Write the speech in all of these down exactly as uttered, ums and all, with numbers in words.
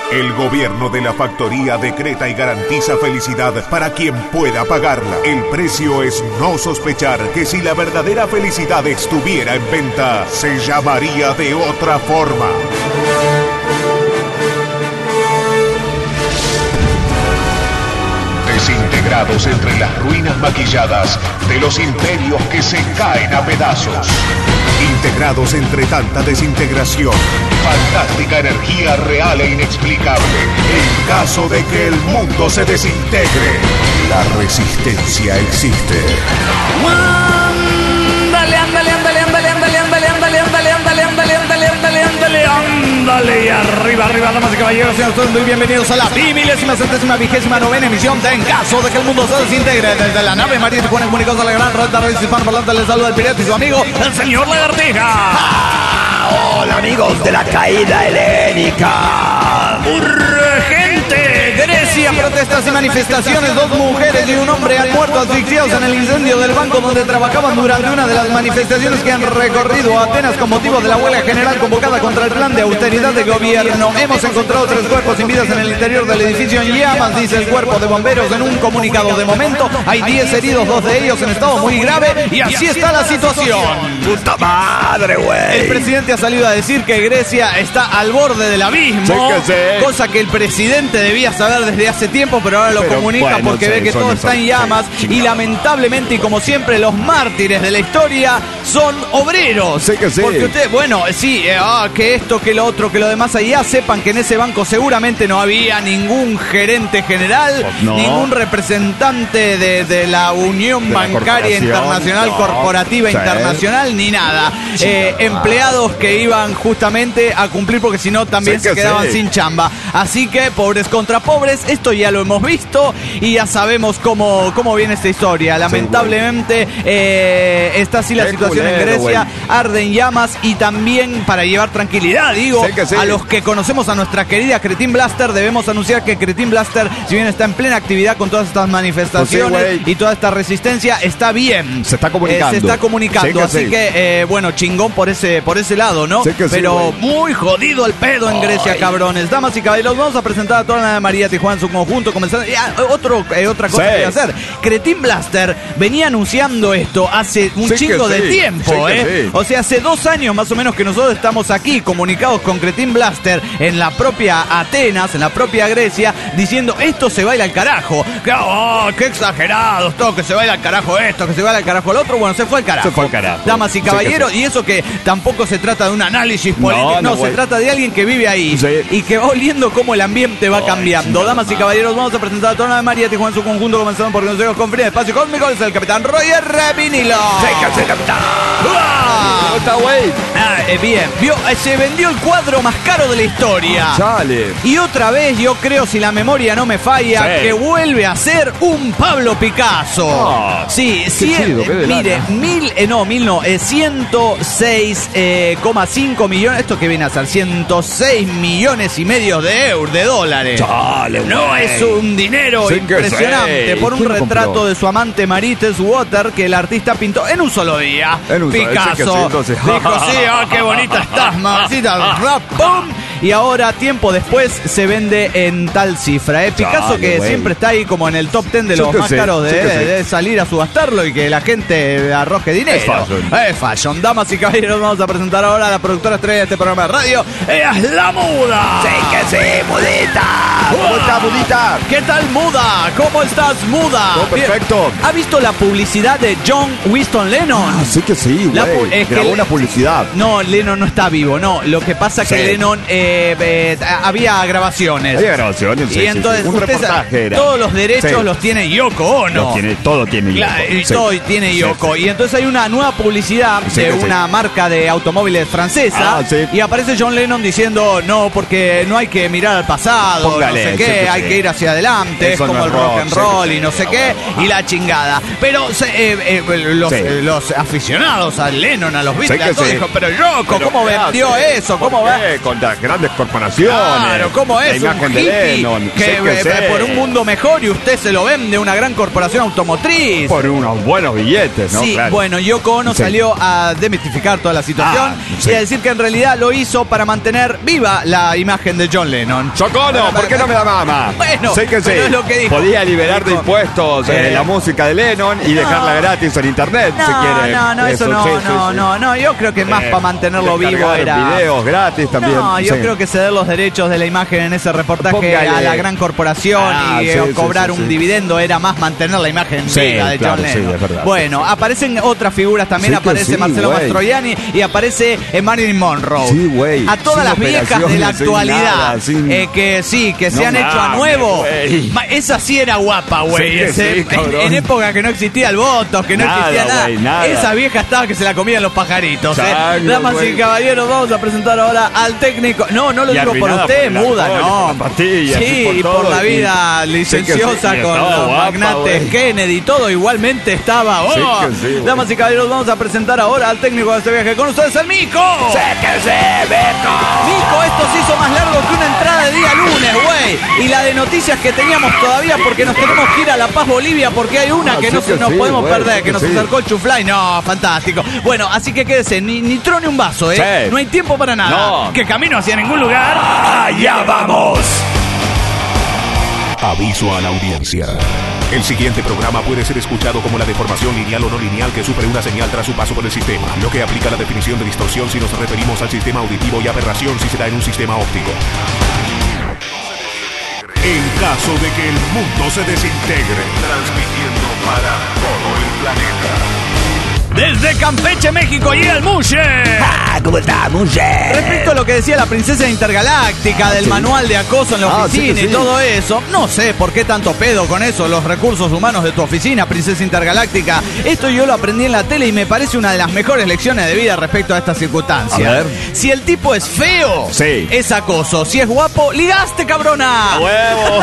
El gobierno de la factoría decreta y garantiza felicidad para quien pueda pagarla. El precio es no sospechar que si la verdadera felicidad estuviera en venta, se llamaría de otra forma. Desintegrados entre las ruinas maquilladas de los imperios que se caen a pedazos. Integrados entre tanta desintegración, fantástica energía real e inexplicable. En caso de que el mundo se desintegre, la resistencia existe. Ándale, ándale, ándale, ándale, ándale, ándale, ándale, ándale, ándale, ándale, ándale, ándale, ándale, ándale, y arriba, arriba, damas y caballeros, sean todos muy bienvenidos a la bimilésima, centésima, vigésima, novena emisión de En Caso de que el mundo se desintegre. Desde la nave María Tijuana, comunicados a la gran red de redes hispanoparlantes, les saluda el pirata y su amigo, el señor Lagartija. Ah, hola amigos de la caída helénica. Urgente, Grecia, protestas y manifestaciones. Dos mujeres y un hombre han muerto asfixiados en el incendio del banco donde trabajaban durante una de las manifestaciones que han recorrido Atenas con motivo de la huelga general convocada contra el plan de austeridad de gobierno. Hemos encontrado tres cuerpos sin vidas en el interior del edificio en llamas, dice el cuerpo de bomberos en un comunicado. De momento hay diez heridos, dos de ellos en estado muy grave, y así está la situación. ¡Puta madre, güey! El presidente ha salido a decir que Grecia está al borde del abismo, sí que sí. Cosa que el presidente debía saber desde hace tiempo, pero ahora lo pero, comunica bueno, porque sí, ve que son, todo son, está en llamas, sí, y lamentablemente, y como siempre, los mártires de la historia son obreros. Sí que sí. Porque usted, bueno, sí, eh, ah, que esto, que lo otro, que lo demás allá, sepan que en ese banco seguramente no había ningún gerente general, no. ningún representante de, de la Unión de Bancaria la Internacional, no. Corporativa sí. Internacional, ni nada. Eh, empleados que iban justamente a cumplir porque si no también sí se quedaban sí. sin chamba. Así que pobres contra pobres, esto ya lo hemos visto y ya sabemos cómo, cómo viene esta historia. Lamentablemente sí, eh, está así la Qué situación culero, en Grecia, güey. Arden llamas, y también para llevar tranquilidad, digo, sí sí. a los que conocemos a nuestra querida Cretin Blaster, debemos anunciar que Cretin Blaster, si bien está en plena actividad con todas estas manifestaciones pues sí, y toda esta resistencia, está bien. Se está comunicando. Eh, se está comunicando, sí que así sí. que, eh, bueno, chingón por ese, por ese lado, ¿no? Sí que Pero sí, muy jodido el pedo en Grecia, Ay. cabrones. Damas y caballeros, vamos a presentar a toda la María Tijuana en su conjunto, comenzando. Y, ah, otro, eh, otra cosa sí. que voy a hacer. Cretin Blaster venía anunciando esto hace un sí chingo de sí. tiempo, sí ¿eh? Sí. O sea, hace dos años más o menos que nosotros estamos aquí comunicados con Cretin Blaster en la propia Atenas, en la propia Grecia, diciendo esto se baila al carajo. Que, oh, qué exagerados, todo, que se baila al carajo esto, que se baila al carajo el otro. Bueno, se fue al carajo. Se fue al carajo. Damas y caballeros, sí sí. y eso que tampoco se trata de un análisis político, no, no, no se trata de alguien que vive ahí sí. y que va oliendo cómo el ambiente va Ay, cambiando. Sí, Damas y caballeros, vamos a presentar a toda la María Tijuana en su conjunto, comenzando por nosotros con Free Espacio Cósmico, es el capitán Roger Vinilo. Sí, que sí, capitán. ¿Cómo está, güey? Ah, eh, bien, Vio, eh, se vendió el cuadro más caro de la historia. Chale. Y otra vez, yo creo, si la memoria no me falla, sí. que vuelve a ser un Pablo Picasso. Oh, sí, cien, chido, mire, mil, eh, no, mil no, eh, ciento seis coma cinco millones, ¿esto qué viene a ser? ciento seis millones y medio de euros, de dólares. Chale, no wey. Es un dinero sí impresionante por un retrato compró? de su amante Marites Water que el artista pintó en un solo día. En un Picasso solo, sí, dijo, sí, oh, qué bonita estás, mamacita. ¡Pum! Y ahora, tiempo después, se vende en tal cifra. ¿eh? Picasso, Chale, que wey. siempre está ahí como en el top ten de los más sé, caros de, de, de salir a subastarlo y que la gente arroje dinero. Es fashion. Es fashion. Damas y caballeros, vamos a presentar ahora a la productora estrella de este programa de radio. ¡Ella es la Muda! ¡Sí que sí, Mudita! ¿Cómo estás, Mudita? ¿Qué tal, Muda? ¿Cómo estás, Muda? Todo perfecto. ¿Ha visto la publicidad de John Winston Lennon? Ah, sí que sí, güey. Es Grabó que una publicidad. No, Lennon no está vivo, no. Lo que pasa es sí. que Lennon... Eh, eh, había grabaciones. Había grabaciones, sí, y entonces, sí, sí. Un reportaje era. Todos los derechos sí. los tiene Yoko Ono. Los tiene, todo tiene Yoko. Claro, y sí. todo tiene Yoko. Sí, sí. Y entonces hay una nueva publicidad sí, de sí. una marca de automóviles francesa. Ah, sí. Y aparece John Lennon diciendo, no, porque no hay que mirar al pasado, Póngale, no sé qué, sí, hay sí. que ir hacia adelante, Eso es como no el rock, rock and roll sí, y no sé no, qué, no, no. y la chingada. Pero eh, eh, los, sí. eh, los aficionados a Lennon, a los Beatles, sí, sí. dijo, pero Yoko, pero ¿cómo vendió sí. eso? ¿Cómo va? Con las grandes grandes corporaciones. Claro, ¿cómo es? La imagen un de hippie Lennon. que, Sí que eh, sí. por un mundo mejor y usted se lo vende a una gran corporación automotriz. Por unos buenos billetes, ¿no? Sí, Claro. bueno, Yoko Ono Sí. salió a demitificar toda la situación Ah, sí. y a decir que en realidad lo hizo para mantener viva la imagen de John Lennon. Chocono, ¿por qué no me da mama? Bueno, sé que sí. pero es lo que dijo. Podía liberar de Dijo, impuestos eh, eh, la música de Lennon y no. dejarla gratis en internet, No, si quiere. no, no, eso, no, sí, sí, no, sí. no, no, yo creo que más Eh, para mantenerlo vivo descargar era... videos gratis también. No, yo sí. creo que ceder los derechos de la imagen en ese reportaje Póngale. a la gran corporación Ah, y sí, eh, sí, cobrar sí, un sí. dividendo era más mantener la imagen Sí, viva de claro, John sí, Lennon. es verdad. Bueno, aparecen otras figuras también, Sí que aparece sí, Marcelo güey. Mastroianni y aparece eh, Marilyn Monroe. Sí, güey. A todas Sin las viejas de la operaciones, sin actualidad, nada, sin- eh, que sí, que se No han hecho a mames, nuevo. güey. Ma- Esa sí era guapa, güey. Sí que Ese- sí, cabrón. en, en época que no existía el voto, que no Nada, existía nada. güey, nada. Esa vieja estaba que se la comían los pajaritos. eh. Chango, Damas y güey. caballeros, vamos a presentar ahora al técnico. No, no lo Y digo por arruinada usted, por el muda, alcohol, no. por las pastillas, sí, y por y por todo, la y- vida Sí que licenciosa sí, con estaba los guapa, magnates güey. Kennedy y todo, igualmente estaba. Oh. Sí que sí, güey. Damas y caballeros, vamos a presentar ahora al técnico de este viaje. Con ustedes, el Mico. que sí, Beco! Mico, esto se hizo más largo que una entrada de día lunes, güey. Y la de noticias que teníamos todavía porque nos tenemos que ir a La Paz, Bolivia, porque hay una Ah, que sí no que se nos sí, podemos güey, perder, sí que que nos sí. acercó el Chuflay. No, fantástico. Bueno, así que quédese, ni, ni trone un vaso, ¿eh? Sí. No hay tiempo para nada. No. Que camino hacia ningún lugar. ¡Allá vamos! Aviso a la audiencia. El siguiente programa puede ser escuchado como la deformación lineal o no lineal que sufre una señal tras su paso por el sistema, lo que aplica la definición de distorsión si nos referimos al sistema auditivo y aberración si se da en un sistema óptico. En caso de que el mundo se desintegre, transmitiendo para todo el planeta. Desde Campeche, México, llega el Mushe. ¿Cómo está, mujer? Respecto a lo que decía la princesa intergaláctica del sí. manual de acoso en la Ah, oficina sí que y sí. todo eso, no sé por qué tanto pedo con eso, los recursos humanos de tu oficina, princesa intergaláctica. Esto yo lo aprendí en la tele y me parece una de las mejores lecciones de vida respecto a esta circunstancia. A ver. Si el tipo es feo, Sí. es acoso. Si es guapo, ligaste, cabrona. ¡Huevo!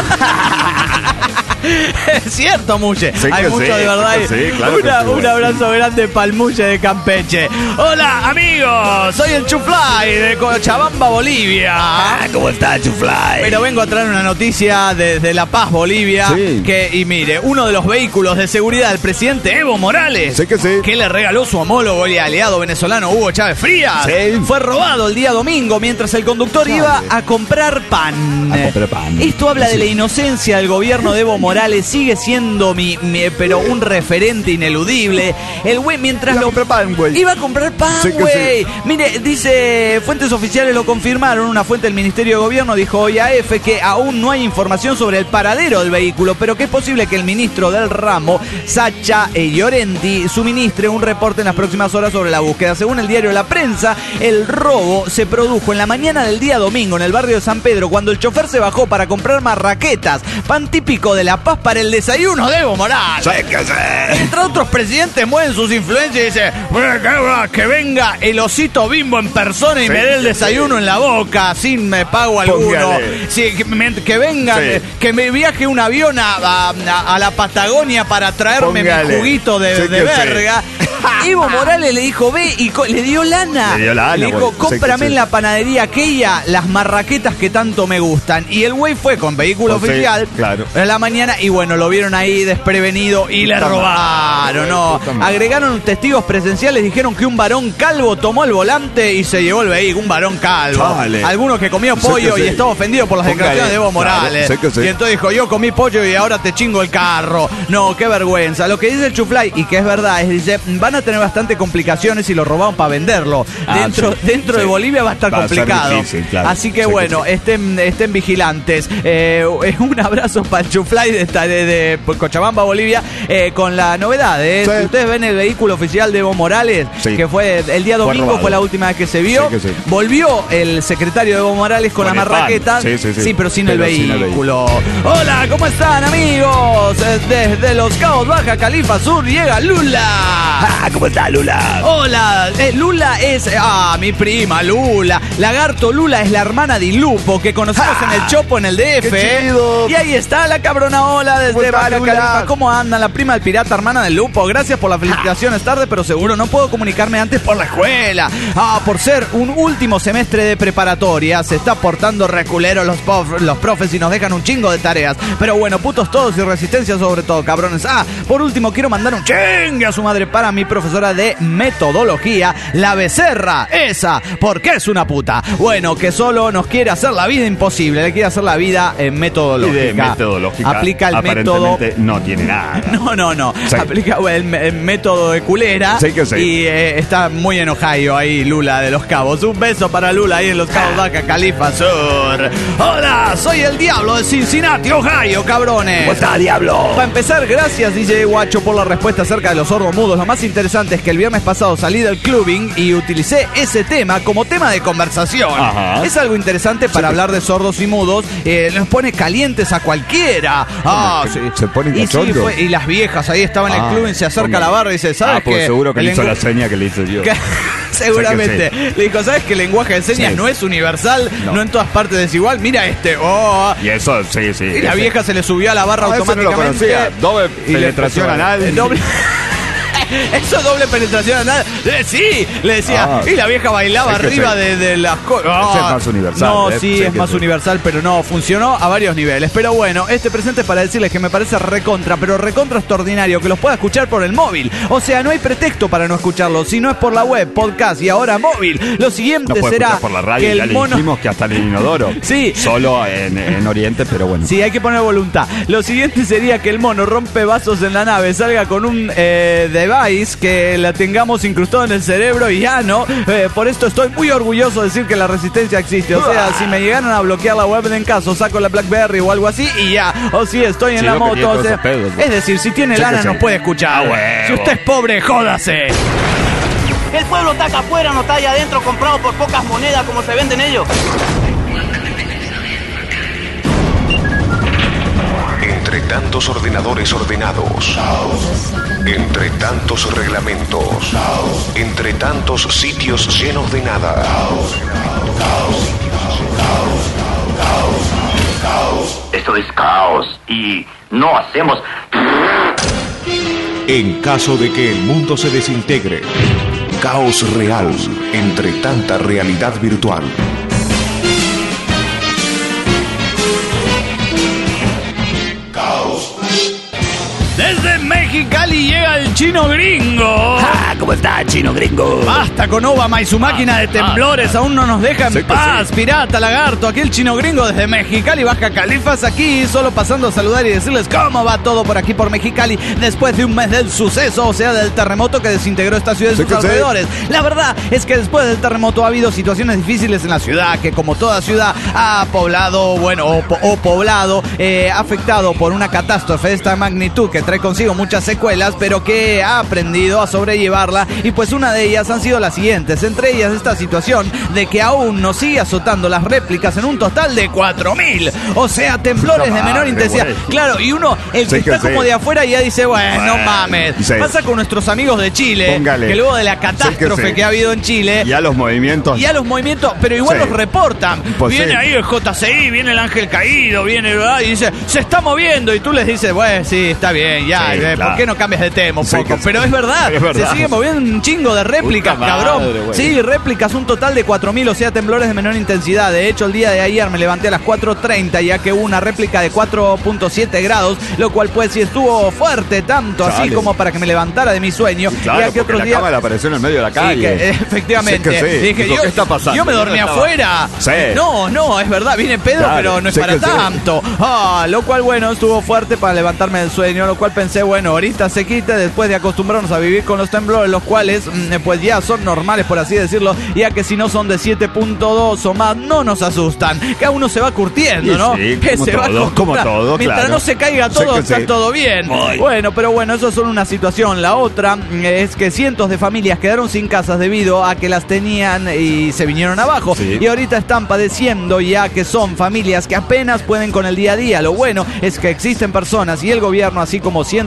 Es cierto, Muche. Sí Hay que mucho sí, de verdad. sí, ahí. claro que Una- sí, un güey. abrazo grande para el Muche de Campeche. Hola, amigos. Soy el Chuflay de Cochabamba, Bolivia. ¿Cómo está, Chuflay? Pero vengo a traer una noticia desde La Paz, Bolivia. Sí. Que, y mire, uno de los vehículos de seguridad del presidente Evo Morales, Sí que sí. que le regaló su homólogo y aliado venezolano Hugo Chávez Frías, Sí. fue robado el día domingo mientras el conductor iba a comprar pan. A comprar pan. Esto habla de Sí. la inocencia del gobierno de Evo Morales. Sigue siendo mi, mi- pero un referente ineludible. El güey mientras Iba a lo comprar pan, güey. Iba a comprar pan, Sí que güey. Mire, dice, fuentes oficiales lo confirmaron. Una fuente del Ministerio de Gobierno dijo hoy a F que aún no hay información sobre el paradero del vehículo, pero que es posible que el ministro del ramo, Sacha Llorenti, suministre un reporte en las próximas horas sobre la búsqueda. Según el diario La Prensa, el robo se produjo en la mañana del día domingo en el barrio de San Pedro, cuando el chofer se bajó para comprar marraquetas, pan típico de La Paz para el desayuno de Evo Morales. Sí que sí. Entre otros presidentes mueven sus influencias y dicen, "Bueno, que, que venga el osito Bimbo en persona y Sí, me dé el sí, desayuno sí. en la boca sin me pago alguno. Póngale. Sí, que, me- que venga, Sí. eh, que me viaje un avión a, a- a la Patagonia para traerme Póngale. mi juguito de, Sí de que sí. verga. Evo Morales le dijo, ve, y co- le dio lana. Le dio lana, Le dijo, güey. Sí que cómprame sí. en la panadería aquella las marraquetas que tanto me gustan. Y el güey fue con vehículo Pues sí, oficial claro. en la mañana y bueno, lo vieron ahí desprevenido y le Puta robaron, madre, ¿no? puta madre. Agregaron testigos presenciales, dijeron que un varón calvo tomó el volante y se llevó el vehículo, un varón calvo. Chale. Alguno que comió Sí pollo que y sí. estaba ofendido por las Póngale. declaraciones de Evo Claro, Morales. sí que sí. Y entonces dijo, yo comí pollo y ahora te chingo el carro. No, qué vergüenza. Lo que dice el Chuflay, y que es verdad, es dice, van a tener bastante complicaciones si lo robaron para venderlo. Ah, dentro sí, dentro sí. de Bolivia va a estar Va a ser complicado. difícil, claro. Así que Sí que bueno, sí. estén, estén vigilantes. Eh, un abrazo para el Chuflay de, esta- de, de Cochabamba, Bolivia, eh, con la novedad. eh. Sí. Si ustedes ven el vehículo oficial de Evo Morales, Sí. que fue el día Fue domingo, robado. fue la última vez que se vio. Sí que sí. Volvió el secretario de Evo Morales con, Con la el pan. marraqueta. Sí, sí, sí. pero sin, Pero el, sin el vehículo. Hola, ¿cómo están, amigos? Eh, Desde Los Cabos, Baja Califa Sur, llega Lula. Ah, ¿cómo está, Lula? Hola, eh, Lula es... Ah, mi prima Lula. Lagarto Lula es la hermana de Lupo, que conocemos Ah, en el Chopo, en el D F. qué chido. Y ahí está la cabrona Ola desde ¿Cómo Baja está, Lula? Califa. ¿Cómo anda? La prima del pirata, hermana de Lupo. Gracias por las felicitaciones tarde, pero seguro no puedo comunicarme antes por la escuela. Ah, por ser un último semestre de preparatoria, se está portando reculero los, pof, los profes y nos dejan un chingo de tareas. Pero bueno, putos todos y resistencia sobre todo, cabrones. Ah, por último quiero mandar un chingue a su madre para mi profesora de metodología, la Becerra. Esa, porque es una puta. Bueno, que solo nos quiere hacer la vida imposible. Le quiere hacer la vida en metodológica. Y de metodológica, aplica el método. aparentemente no tiene nada. No, no, no. Sí. Aplica el, el método de culera. Sí que sí. Y eh, está muy enojado ahí Lula de Los Cabos. Un beso para Lula ahí en Los Cabos, Baja Califa Sur. Hola, soy el Diablo de Cincinnati, Ohio, cabrones. ¿Cómo está, Diablo? Para empezar, gracias D J Guacho por la respuesta acerca de los sordomudos. Lo más interesante es que el viernes pasado salí del clubbing y utilicé ese tema como tema de conversación. Ajá. Es algo interesante para hablar de sordos y mudos. Eh, nos pone calientes a cualquiera. Ah, ¿Se- sí. se ponen y, sí, cachondos? fue- y las viejas ahí estaban en el Ah, clubbing, se acerca ¿cómo? a la barra y dice, ¿sabes Ah, pues qué? seguro que El le hizo lengu- la seña que le hice yo. que- Seguramente. Sí que Le dijo, ¿sabes que el lenguaje de señas Sí. no es universal? No. No. en todas partes es igual. Mira este. Oh. Y eso, sí, sí. Y la ese- vieja se le subió a la barra Ah, ese no lo automáticamente. conocía. Doble y le penetración empezó a- anal. Eh, Doble... Eso es doble penetración anal. Eh, sí, le decía. Ah. Y la vieja bailaba Es que arriba sí. de, de las cosas. Ese es más universal, No, ¿eh? sí, Sí es que más sí. universal, pero no, funcionó a varios niveles. Pero bueno, este presente es para decirles que me parece recontra, pero recontra extraordinario que los pueda escuchar por el móvil. O sea, no hay pretexto para no escucharlo. Si no es por la web, podcast y ahora móvil. Lo siguiente No puede será escuchar por la radio, que ya el le mono... dijimos que hasta en el inodoro. Sí. Solo en, en Oriente, pero bueno. Sí, hay que poner voluntad. Lo siguiente sería que el mono rompe vasos en la nave, salga con un eh, device que la tengamos incrustado en el cerebro y ya no. Eh, por esto estoy muy orgulloso de decir que la resistencia existe. O sea, si me llegaran a bloquear la web en caso, saco la BlackBerry o algo así y ya. O si estoy en Sí, la lo que moto. tiene O todos sea, esos pedos, ¿no? es decir, si tiene Sí, lana que sí. nos puede escuchar. Ah, huevo. Si usted es pobre, jódase. El pueblo está acá afuera, no está allá adentro comprado por pocas monedas como se venden ellos. Entre tantos ordenadores ordenados, entre tantos reglamentos, entre tantos sitios llenos de nada, Esto es caos y no hacemos... en caso de que el mundo se desintegre, caos real entre tanta realidad virtual. Desde Mexicali llega el chino gringo. Ah, ¿cómo está, chino gringo? Basta con Obama y su máquina de temblores, aún no nos deja en Sí que paz, sí. pirata, lagarto. Aquí el chino gringo desde Mexicali, Baja Califas, aquí solo pasando a saludar y decirles cómo va todo por aquí por Mexicali después de un mes del suceso, o sea, del terremoto que desintegró esta ciudad y Sí sus que sí. alrededores. La verdad es que después del terremoto ha habido situaciones difíciles en la ciudad, que como toda ciudad ha poblado, bueno, o, po- o poblado, eh, afectado por una catástrofe de esta magnitud que trae consigo muchas secuelas, pero que ha aprendido a sobrellevarla, y pues una de ellas han sido las siguientes, entre ellas esta situación de que aún nos sigue azotando las réplicas en un total de cuatro mil, o sea, temblores Puta de menor madre, intensidad. güey. Claro, y uno, el que Sí que está como sí. de afuera ya dice, bueno, no Bueno, mames. sí. Pasa con nuestros amigos de Chile, Póngale. que luego de la catástrofe Sí que sí. que ha habido en Chile, Y a los movimientos. y a los movimientos, pero igual Sí. los reportan. Pues viene sí. ahí el J C I, viene el ángel caído, viene ¿verdad? Y dice, se está moviendo. Y tú les dices, bueno, sí, está bien, ya. Sí, eh, ¿Por claro. qué no cambias de tema un Sí, poco? que sí. Pero es verdad, Es verdad. se sigue moviendo un chingo de réplicas, Puta madre, cabrón. güey. Sí, réplicas, un total de cuatro mil, o sea, temblores de menor intensidad. De hecho, el día de ayer me levanté a las cuatro treinta, ya que hubo una réplica de cuatro punto siete grados, lo cual pues sí estuvo fuerte, tanto así Chale. como para que me levantara de mi sueño. Claro, ya que porque otros la días... cámara apareció en el medio de la Sí, calle. que, efectivamente. Sí que sí. Dije, Digo, yo, ¿qué está pasando? yo me Yo no dormí estaba. afuera. Sí. No, no, es verdad, viene pedo, Claro, pero no es sí para que sí. tanto. Ah, lo cual, bueno, estuvo fuerte para levantarme del sueño, lo cual pensé, bueno, ahorita se quite después de acostumbrarnos a vivir con los temblores, los cuales, mm, pues ya son normales, por así decirlo, ya que si no son de siete punto dos o más, no nos asustan. Cada uno se va curtiendo, Y ¿no? sí, Que como se va todo, acostumbrando. como todo, Mientras claro. no se caiga Sí todo, que está sí. todo bien. Muy. Bueno, pero bueno, eso es solo una situación. La otra mm, es que cientos de familias quedaron sin casas debido a que las tenían y se vinieron abajo. Sí. Y ahorita están padeciendo ya que son familias que apenas pueden con el día a día. Lo bueno es que existen personas y el gobierno, así como cientos de grupos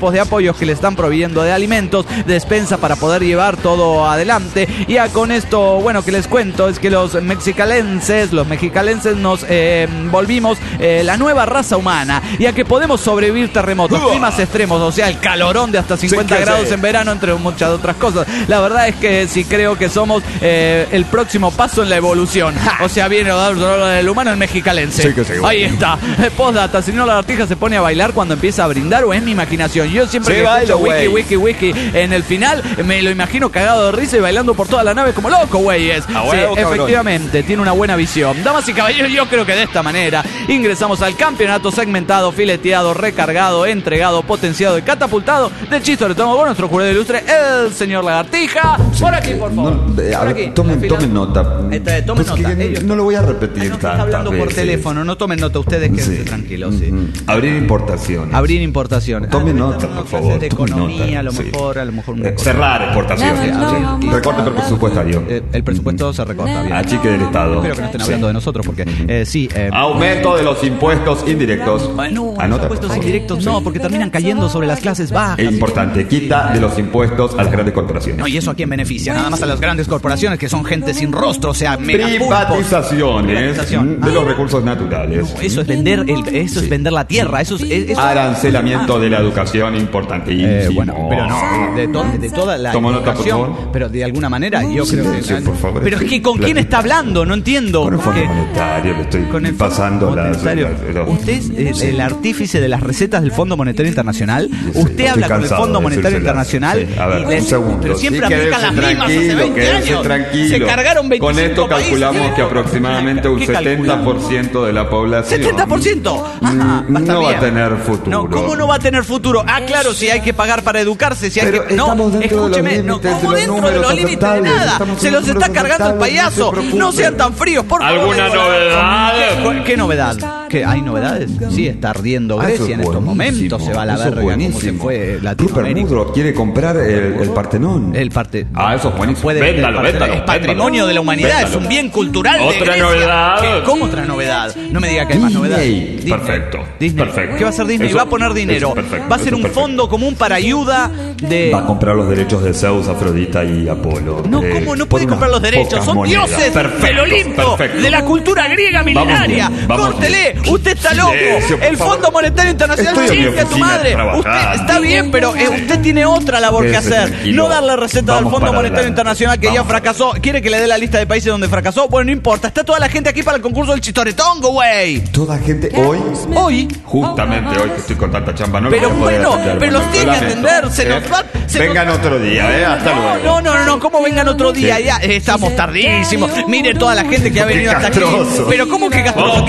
equipos de apoyos que le están proveyendo de alimentos, despensa para poder llevar todo adelante. Y ya con esto, bueno, que les cuento es que los mexicalenses, los mexicalenses nos eh, volvimos eh, la nueva raza humana, ya que podemos sobrevivir terremotos, climas extremos, o sea, el calorón de hasta cincuenta sí, grados sí. en verano, entre muchas otras cosas. La verdad es que sí creo que somos eh, el próximo paso en la evolución. ¡Ja! O sea, viene el humano el mexicalense. Sí que sí, Ahí está. Postdata, si no la lagartija se pone a bailar cuando empieza a brindar o es mi imaginación. Yo siempre sí, que bailo, escucho wiki, wiki, wiki en el final me lo imagino cagado de risa y bailando por toda la nave como loco, güeyes. Ah, sí, huevo, efectivamente, tiene una buena visión. Damas y caballeros, yo creo que de esta manera ingresamos al campeonato segmentado, fileteado, recargado, entregado, potenciado y catapultado del Chistoretón con nuestro jurado ilustre, el señor Lagartija. Sí, por aquí, por favor. No, eh, a ver, aquí, tomen, tomen nota. Este, tomen pues nota. Ellos, no lo voy a repetir tantas está hablando veces. por teléfono, no tomen nota ustedes, que sí. tranquilos. Sí. Mm-hmm. Abrir importaciones. Abrir importaciones. Tomen ah, nota, por favor. De economía, a lo mejor, sí. a lo mejor una eh, cerrar exportaciones. No, no, recorte presupuestario. Eh, el presupuesto mm-hmm. se recorta bien. Achique del Estado. Espero que no estén hablando sí. de nosotros, porque eh, sí. Eh, Aumento de los impuestos indirectos. No, los impuestos indirectos no, porque terminan cayendo sobre las clases bajas. Es importante, quita de los impuestos a las grandes corporaciones. No, y eso a quién beneficia, nada más a las grandes corporaciones que son gente sin rostro, o sea, privatizaciones de los recursos naturales. No, eso es vender, el, eso sí. es vender la tierra, eso es, eso arancelamiento ah. de la educación importantísimo. Eh, bueno, pero no, de, to, de toda la Tomo nota, por favor. Pero de alguna manera yo sí, creo que sí, por favor, pero es que con quién está hablando, no entiendo. Con el Fondo Monetario le estoy con el pasando las, las, las, Usted es el artífice de las recetas del Fondo Monetario Internacional. Sí, Usted habla con el Fondo Monetario Internacional sí. A ver, y un segundo. Pero siempre sí, aplican las mismas hace veinte años. Tranquilo. Se cargaron veinticinco Con esto calculamos países. que aproximadamente un setenta por ciento de la población ¿setenta por ciento? Ah, va no va a tener futuro. No, ¿cómo no va a tener futuro? Ah, claro, si hay que pagar para educarse, si hay pero que no, escúcheme, no, ¿cómo de dentro de los límites de nada? Se los está cargando el payaso. No sean tan fríos, por favor. ¿Alguna novedad? ¿Qué, ¿Qué novedad? ¿Qué, ¿Hay novedades? Sí, está ardiendo Grecia en estos momentos. Se va a la verga como se fue Latinoamérica. Rupert Murdoch quiere comprar el, el Partenón. El parte. Ah, eso es buenísimo. Puede, véndalo, véndalo. Es patrimonio véndalo. de la humanidad, véndalo. Es un bien cultural de Otra Grecia. novedad. ¿Qué? ¿Cómo otra novedad? No me diga que hay más novedad. Disney. Perfecto. Disney. Perfecto. ¿Qué va a hacer Disney? Eso, va a poner dinero. Va a ser un fondo común para ayuda de. Va a comprar los derechos de Zeus, Afrodita y Apolo. No, eh, ¿cómo no puede comprar los derechos? Son monedas. Dioses perfecto, del Olimpo, perfecto. De la cultura griega milenaria. Córtele, usted está loco. Sí, el Fondo Monetario Internacional chingue a tu madre. Usted está bien, pero eh, usted tiene otra labor que hacer. Tranquilo. No darle receta Vamos al Fondo Monetario adelante. Internacional que Vamos. ya fracasó. ¿Quiere que le dé la lista de países donde fracasó? Bueno, no importa. Está toda la gente aquí para el concurso del Chistoretongo, güey. Toda gente hoy. Hoy. Justamente hoy que estoy con tanta chamba. No pero bueno, atender, pero los tiene que atender. Se nos va. Se vengan nos... otro día, ¿eh? Hasta no, luego. No, no, no, no. ¿Cómo vengan otro día? Sí. Ya eh, estamos tardísimos. Mire toda la gente que ha venido hasta aquí. Pero ¿cómo que castroso?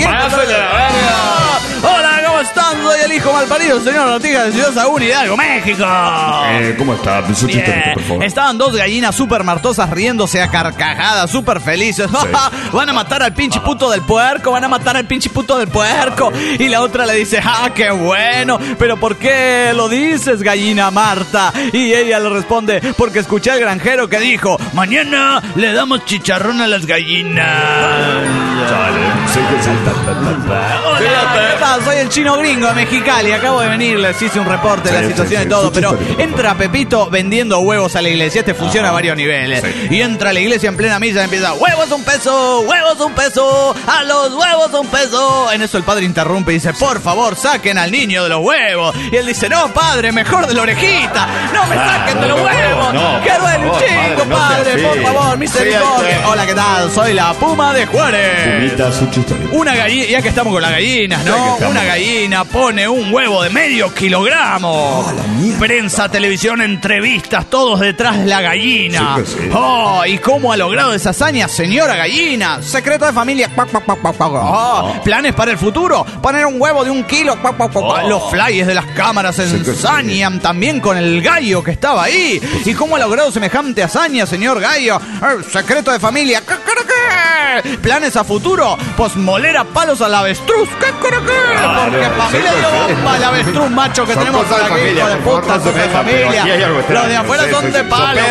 Hola, ¿cómo están? Soy el hijo malparido, señor Lagartija de Ciudad Sagún, Hidalgo, México. Eh, ¿Cómo está? Su chiste, por favor. Estaban dos gallinas súper martosas riéndose a carcajadas, súper felices. Sí. Van a matar al pinche puto del puerco, van a matar al pinche puto del puerco. Y la otra le dice, ah, qué bueno. Pero ¿por qué lo dices, gallina Marta? Y ella le responde, porque escuché al granjero que dijo, mañana le damos chicharrón a las gallinas. Chale, sí que sí. Hola, ¿qué tal? Soy el chino gringo de Mexicali. Acabo de venir, les hice un reporte de sí, la situación sí, y todo. Sí, pero sí, entra Pepito vendiendo huevos a la iglesia. Este funciona ah, a varios niveles. Sí. Y entra a la iglesia en plena misa y empieza, huevos un peso, huevos un peso, a los huevos un peso. En eso el padre interrumpe y dice, por favor, saquen al niño de los huevos. Y él dice, no, padre, mejor de la orejita. No me saquen ah, de los no, huevos. No, que duele un chico, padre, padre no por favor, misericordia. Hola, ¿qué tal? Soy la Puma de Juárez. Pumita, su Una gallina, ya que estamos con las gallinas, ¿no? Una gallina pone un huevo de medio kilogramo. Oh, prensa, televisión, entrevistas, todos detrás de la gallina. Sí, sí. Oh, ¿y cómo ha logrado esa hazaña, señora gallina? Secreto de familia. Oh, planes para el futuro. Poner un huevo de un kilo. Oh. Los flyers de las cámaras ensañan sí, también con el gallo que estaba ahí. ¿Y cómo ha logrado semejante hazaña, señor gallo? Secreto de familia. Planes a futuro. Pues moler a palos al avestruz. ¿Qué creo que? Porque familia dio bomba al avestruz macho que tenemos por aquí, hijo de puta, son de familia. Los de afuera son de palo.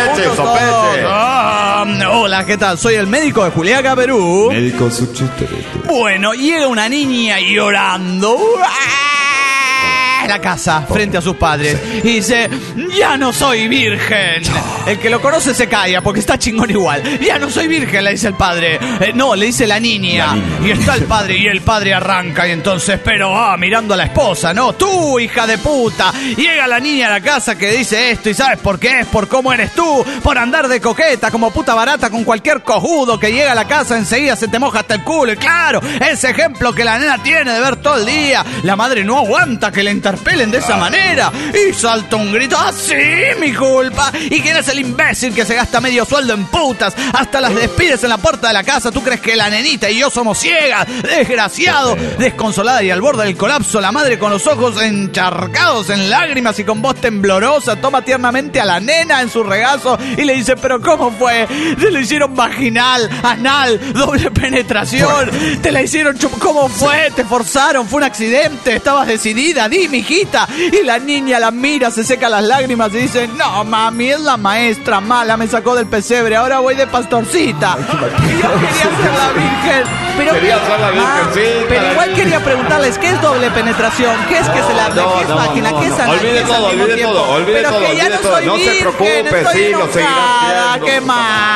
Hola, ¿qué tal? Soy el médico de Juliaca, Perú. Médico su chiste. Bueno, llega una niña llorando. en la casa, frente a sus padres. Y dice, ya no soy virgen. El que lo conoce se calla porque está chingón igual. Ya no soy virgen, le dice el padre. Eh, no, le dice la niña. la niña. Y está el padre y el padre arranca y entonces, pero ah, mirando a la esposa, ¿no? Tú, hija de puta. Llega la niña a la casa que dice esto y ¿sabes por qué? Es por cómo eres tú, por andar de coqueta como puta barata con cualquier cojudo que llega a la casa enseguida se te moja hasta el culo. Y claro, ese ejemplo que la nena tiene de ver todo el día. La madre no aguanta que le interpelen de esa manera y salta un grito, ¡ah, sí, mi culpa! ¿Y quién es el imbécil que se gasta medio sueldo en putas? Hasta las despides en la puerta de la casa. ¿Tú crees que la nenita y yo somos ciegas? Desgraciado. Desconsolada y al borde del colapso, la madre con los ojos encharcados en lágrimas y con voz temblorosa toma tiernamente a la nena en su regazo y le dice, ¿pero cómo fue? ¿Te lo hicieron vaginal, anal, doble penetración? ¿Te la hicieron chup? ¿Cómo fue? ¿Te forzaron? ¿Fue un accidente? ¿Estabas decidida? Dime, hijita. Y la niña la mira, se seca las lágrimas y dice, no, mami, es la maestra mala, me sacó del pesebre, ahora voy de pastorcita. Y yo quería ser la virgen. Pero, quería ser la virgencita. pero igual quería preguntarles, ¿qué es doble penetración? ¿Qué es que se la... No, ¿Qué es no, vagina? no, ¿Qué es no. anal? Olvide ¿Qué es al todo, mismo olvide tiempo? todo, olvide pero todo, que ya olvide no todo. soy No se virgen, preocupe, estoy sí, lo seguirá enojada, haciendo. ¡qué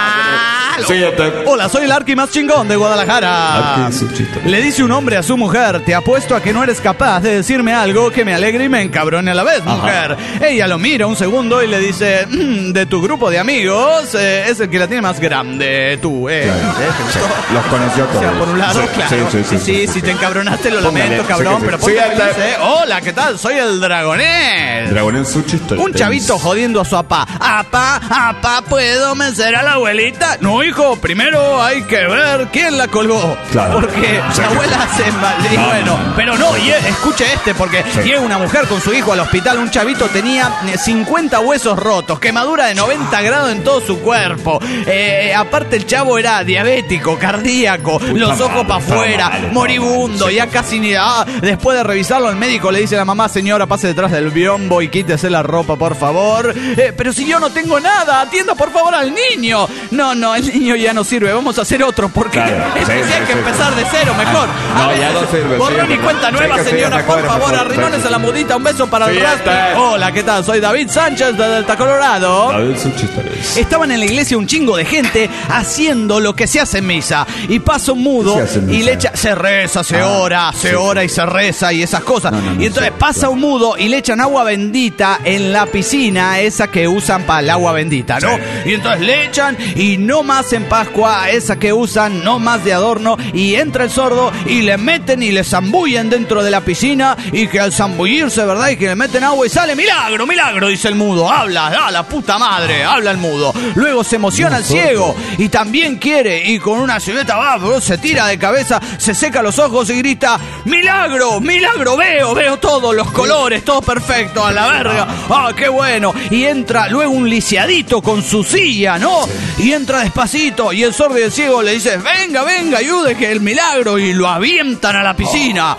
mal! Síguete. Hola, soy el Arqui más chingón de Guadalajara. Arqui, Suchito. Le dice un hombre a su mujer, te apuesto a que no eres capaz de decirme algo que me alegre y me encabrone a la vez, mujer. Ajá. Ella lo mira un segundo y le dice, mmm, de tu grupo de amigos, eh, es el que la tiene más grande, tú, eh. Claro. ¿Eh? Sí, los conoció todos. O sea, por un lado, Sí, claro. sí, sí, sí, sí, sí, si sí. te encabronaste lo Póngale, lamento, sí, cabrón, que sí. pero ponte Sí, feliz, anda. eh. Hola, ¿qué tal? Soy el Dragonés. Dragonés Suchito. Un chavito jodiendo a su apá. Apá, apá, ¿puedo mecer a la abuelita? No, hijo, primero hay que ver quién la colgó. Claro. Porque la abuela se... Y No, bueno, no, no. pero no, y escuche este, porque Sí. llega una mujer con su hijo al hospital. Un chavito tenía cincuenta huesos rotos, quemadura de noventa grados en todo su cuerpo. Eh, aparte el chavo era diabético, cardíaco, Uy, los está ojos mal, para está afuera, mal, está moribundo, mal, sí. ya casi ni... Ah, después de revisarlo, el médico le dice a la mamá, señora, pase detrás del biombo y quítese la ropa, por favor. Eh, pero si yo no tengo nada, atienda por favor al niño. No, no, el niño ya no sirve, vamos a hacer otro, porque Claro, este sí, sí sí, hay que sí, empezar sí. de cero, mejor. No, A ver, ya no sirve, borrón sí, y cuenta sí, nueva, que sí, señora, mejor, por favor, mejor, arrimones sí. a la mudita, un beso para el Sí, rastro. está. Hola, ¿qué tal? Soy David Sánchez de Delta Colorado. David Suchito. Estaban en la iglesia un chingo de gente haciendo lo que se hace en misa. Y pasa un mudo ¿Qué se hace en y misa? le echa, se reza, se Ah, ora, se sí, ora sí. y se reza y esas cosas. No, no, no, y entonces sí, pasa claro. un mudo y le echan agua bendita en la piscina, esa que usan para el agua bendita, ¿no? Sí. Y entonces le echan y no más en Pascua, esa que usan, no más de adorno. Y entra el sordo y le meten y le zambullen dentro de la piscina. Y que al zambullirse, ¿verdad? Y que le meten agua y sale, milagro, milagro, dice el mudo. Habla, ah, la puta madre, habla el mudo. Luego se emociona el ciego y también quiere. Y con una silueta va, bro, se tira de cabeza, se seca los ojos y grita, milagro, milagro, veo, veo todos los colores, todo perfecto, a la verga. Ah, qué bueno. Y entra luego un lisiadito con su silla, ¿no? Y entra despacito y el sordo y el ciego le dice, venga, venga, ayude que el milagro. Y lo avientan a la piscina.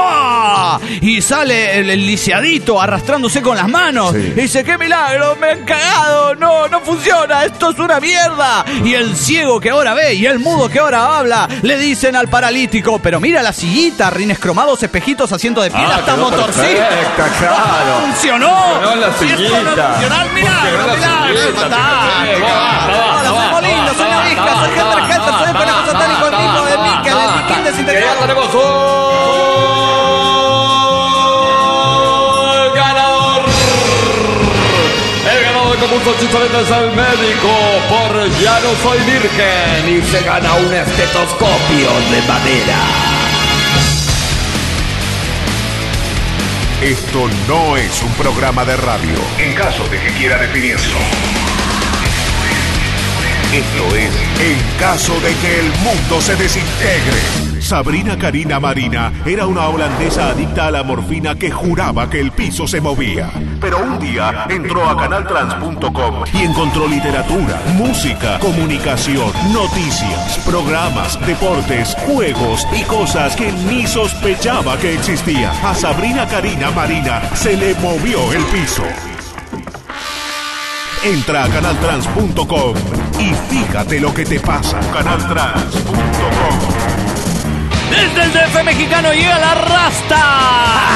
¡Fra! Y sale el, el lisiadito arrastrándose con las manos. Sí. Y dice, qué milagro, me han cagado, no, no funciona, esto es una mierda. Y el ciego que ahora ve y el mudo que ahora habla, le dicen al paralítico, pero mira la sillita, rines cromados, espejitos, asiento de piel, Ah, hasta quedó motorcito. perfecta, claro. ¡Funcionó! Funcionó la Si esto no sillita. funciona, el milagro, Funcionó la milagro, sillita, fantástico. sí, basta, Hola, soy basta, Molino, soy basta, Navisca, soy basta, Hunter Hunter, soy el basta, conejo satánico, el mismo de Níquel, el Niquín Que ya desintegrado. tenemos un ganador. El ganador de concurso Chicholete es el médico por Ya no soy virgen y se gana un estetoscopio de madera. Esto no es un programa de radio. En caso de que quiera definirlo. Esto es en caso de que el mundo se desintegre. Sabrina Karina Marina era una holandesa adicta a la morfina que juraba que el piso se movía. Pero un día entró a canal trans punto com y encontró literatura, música, comunicación, noticias, programas, deportes, juegos y cosas que ni sospechaba que existían. A Sabrina Karina Marina se le movió el piso. Entra a canal trans punto com y fíjate lo que te pasa. canal trans punto com. Desde el D F mexicano llega la rasta.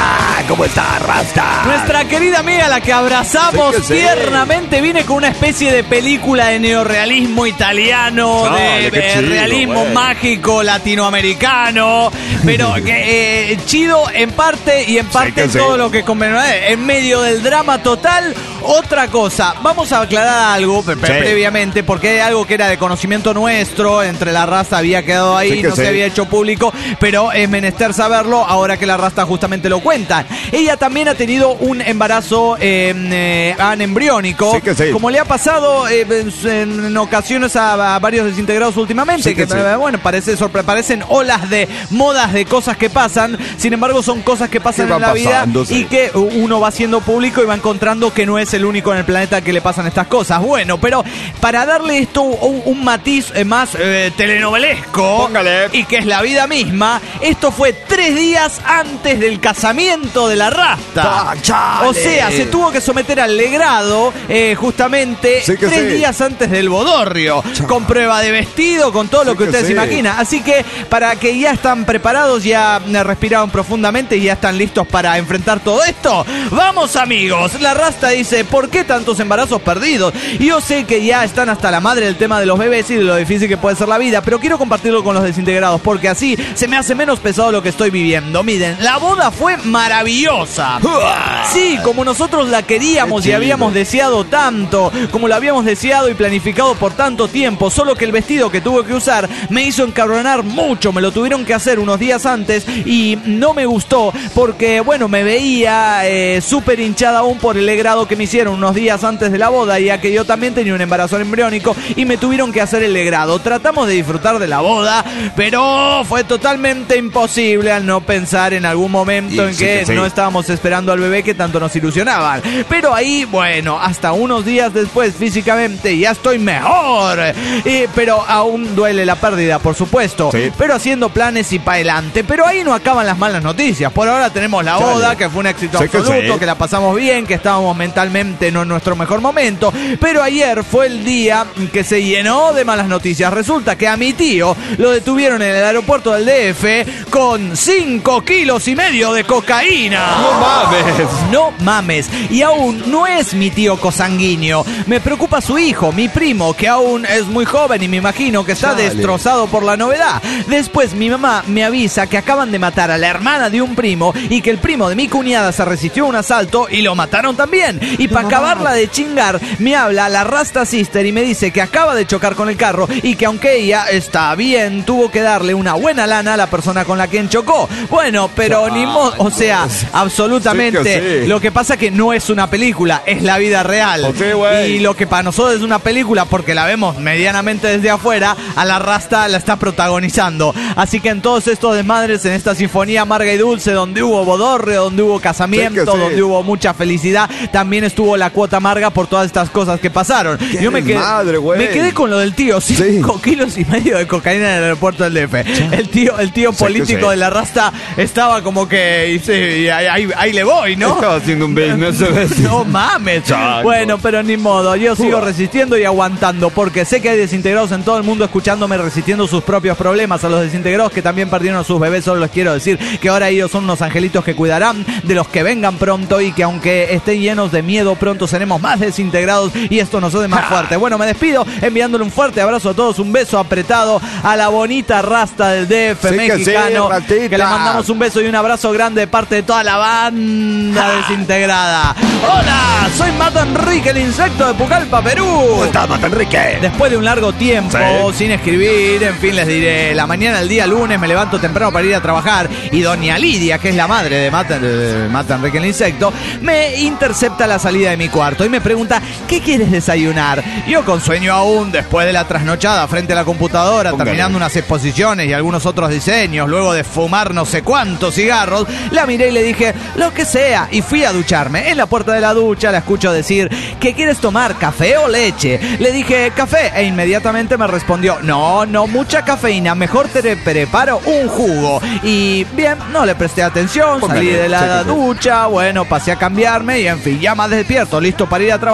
Hola, ¿cómo está, Rasta? Nuestra querida amiga, la que abrazamos Sí que sí. tiernamente, viene con una especie de película de neorrealismo italiano, Dale, de, qué de chido, realismo güey. mágico latinoamericano, pero que, eh, chido en parte y en parte que sí. todo lo que conviene. En medio del drama total, otra cosa. Vamos a aclarar algo pre- Sí. previamente, porque hay algo que era de conocimiento nuestro, entre la raza había quedado ahí, Sí que no sí. se había hecho público, pero es menester saberlo ahora que la raza justamente lo cuenta. Ella también ha tenido un embarazo eh, eh, anembriónico, Sí que sí. como le ha pasado eh, en, en ocasiones a, a varios desintegrados últimamente, Sí que que sí. eh, bueno, parece sorpre parecen olas de modas de cosas que pasan, sin embargo son cosas que pasan Que en van la vida pasando, sí. y que uno va siendo público y va encontrando que no es el único en el planeta que le pasan estas cosas. Bueno, pero para darle esto un, un matiz eh, más eh, telenovelesco, Póngale. y que es la vida misma, esto fue tres días antes del casamiento de la Rasta. Ah, chale. O sea, se tuvo que someter al legrado eh, justamente Sí que tres sí. días antes del bodorrio, con prueba de vestido, con todo lo Sí que que ustedes sí. imaginan. Así que para que ya están preparados, ya eh, respiraron profundamente y ya están listos para enfrentar todo esto. Vamos, amigos. La Rasta dice, ¿por qué tantos embarazos perdidos? Y yo sé que ya están hasta la madre del tema de los bebés y de lo difícil que puede ser la vida, pero quiero compartirlo con los desintegrados porque así se me hace menos pesado lo que estoy viviendo. Miren, la boda fue maravillosa. Sí, como nosotros la queríamos Qué y chido. habíamos deseado tanto, como lo habíamos deseado y planificado por tanto tiempo, solo que el vestido que tuve que usar me hizo encabronar mucho, me lo tuvieron que hacer unos días antes y no me gustó porque, bueno, me veía eh, súper hinchada aún por el legrado que me hicieron unos días antes de la boda, ya que yo también tenía un embarazo embriónico y me tuvieron que hacer el legrado. Tratamos de disfrutar de la boda, pero fue totalmente imposible al no pensar en algún momento Y en sí que que sí. no estábamos esperando al bebé que tanto nos ilusionaban. Pero ahí, bueno, hasta unos días después físicamente ya estoy mejor. Eh, pero aún duele la pérdida, por supuesto. Sí. Pero haciendo planes y para adelante. Pero ahí no acaban las malas noticias. Por ahora tenemos la Chale. boda, que fue un éxito Sí que absoluto, sí. que la pasamos bien, que estábamos mentalmente no en nuestro mejor momento. Pero ayer fue el día que se llenó de malas noticias. Resulta que a mi tío lo detuvieron en el aeropuerto del D F con cinco kilos y medio de cocaína. No mames. No mames. Y aún no es mi tío cosanguíneo. Me preocupa su hijo, mi primo, que aún es muy joven y me imagino que está Chale. destrozado por la novedad. Después mi mamá me avisa que acaban de matar a la hermana de un primo y que el primo de mi cuñada se resistió a un asalto y lo mataron también. Y para acabarla de chingar, me habla la Rasta Sister y me dice que acaba de chocar con el carro y que aunque ella está bien, tuvo que darle una buena lana a la persona con la quien chocó. Bueno, pero ni modo, o sea, absolutamente. Sí que sí. Lo que pasa que no es una película, es la vida real. Ok, güey. Y lo que para nosotros es una película, porque la vemos medianamente desde afuera, a la Rasta la está protagonizando. Así que en todos estos desmadres, en esta sinfonía amarga y dulce, donde hubo bodorrio, donde hubo casamiento, Sí que sí. donde hubo mucha felicidad, también estuvo la cuota amarga por todas estas cosas que pasaron. Yo me quedé, madre, güey. me quedé con lo del tío, cinco kilos y medio de cocaína en el aeropuerto del D F. El tío, el tío Sí que político sí. de la Rasta estaba como que, y sí, y ahí, ahí- ahí le voy, ¿no? Estaba haciendo un business. No mames. Chaco. Bueno, pero ni modo. Yo sigo resistiendo y aguantando porque sé que hay desintegrados en todo el mundo escuchándome resistiendo sus propios problemas. A los desintegrados que también perdieron a sus bebés, solo les quiero decir que ahora ellos son unos angelitos que cuidarán de los que vengan pronto y que aunque estén llenos de miedo, pronto seremos más desintegrados y esto nos hace más fuerte. Bueno, me despido enviándole un fuerte abrazo a todos, un beso apretado a la bonita Rasta del D F Sí que sí, mexicano, ratita. que le mandamos un beso y un abrazo grande de parte de toda la banda desintegrada. Hola, soy Mato Enrique, el insecto de Pucallpa, Perú. ¿Cómo estás, Mato Enrique? Después de un largo tiempo Sí. sin escribir, en fin, les diré, la mañana del día lunes me levanto temprano para ir a trabajar y doña Lidia, que es la madre de Mata, de Mata Enrique el insecto, me intercepta a la salida de mi cuarto y me pregunta, ¿qué quieres desayunar? Yo con sueño aún, después de la trasnochada frente a la computadora, Póngale. terminando unas exposiciones y algunos otros diseños, luego de fumar no sé cuántos cigarros, la miré y le dije, lo que sea, y fui a ducharme. En la puerta de la ducha la escucho decir, ¿qué quieres tomar, café o leche? Le dije, café, e inmediatamente me respondió, no, no, mucha cafeína, mejor te preparo un jugo. Y bien, no le presté atención, Póngale, salí de la sí, sí, sí. ducha, bueno, pasé a cambiarme y en fin, ya más despierto, listo para ir a trabajar,